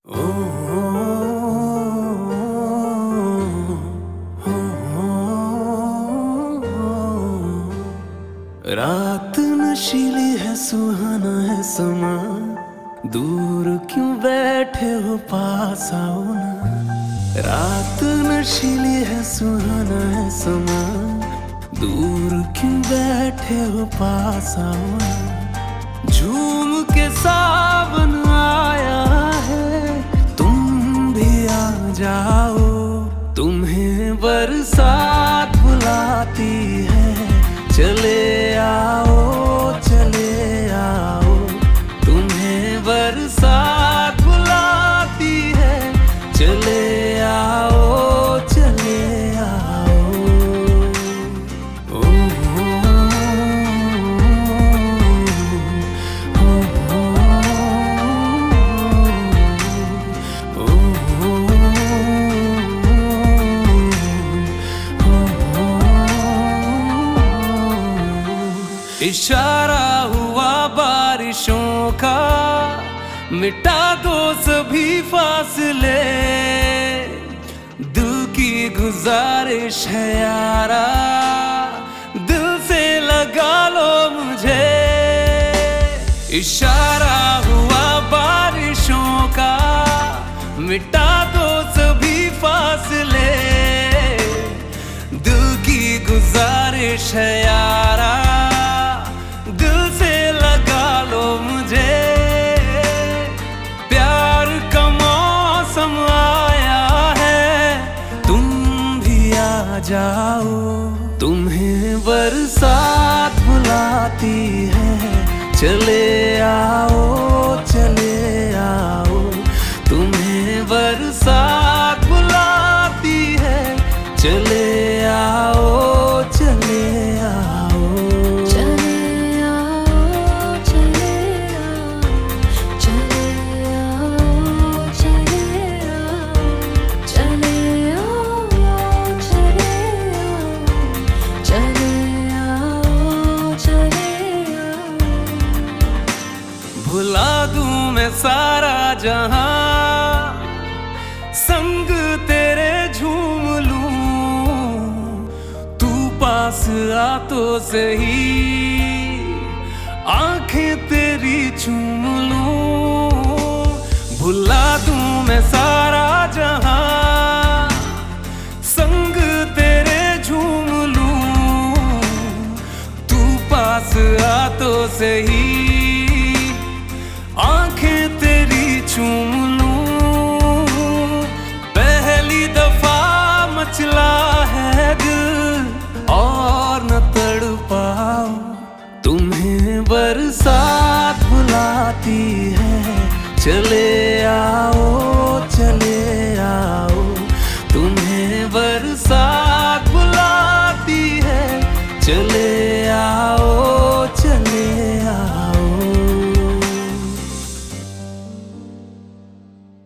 रात नशीली है, सुहाना है समा, दूर क्यों बैठे हो, पास आओ ना। रात नशीली है, सुहाना है समा, दूर क्यों बैठे हो, पास आओ ना। झूम के सावन आया है, तुम भी आ जाओ। तुम्हें बरसात बुलाती है, चले आओ चले आओ। तुम्हें बरसात बुलाती है, चले आओ चले आओ। ओ इशारा हुआ बारिशों का, मिटा दो सभी फासले। दिल की गुजारिश है यारा, दिल से लगा लो मुझे। इशारा हुआ बारिशों का, मिटा दो सभी फासले। दिल की गुजारिश है यारा, दिल से लगा लो मुझे। प्यार का मौसम आया है, तुम भी आ जाओ। तुम्हें बरसात बुलाती है, चले आओ चले आओ। तुम्हें बरसात बुलाती है, चले आओ चले आओ। भुला दूं मैं सारा जहां, संग तेरे झूम लूं। तू पास आ तो सही, आंखें तेरी चूम लूं। भुला दूं मैं सारा जहां, संग तेरे झूम लूं। तू पास आ तो सही, आंखें तेरी चूम लूं। पहली दफा मचला है दिल, और न तड़पाओ। तुम्हें बरसात बुलाती है, चले आओ चले आओ। तुम्हें बरसात बुलाती है, चले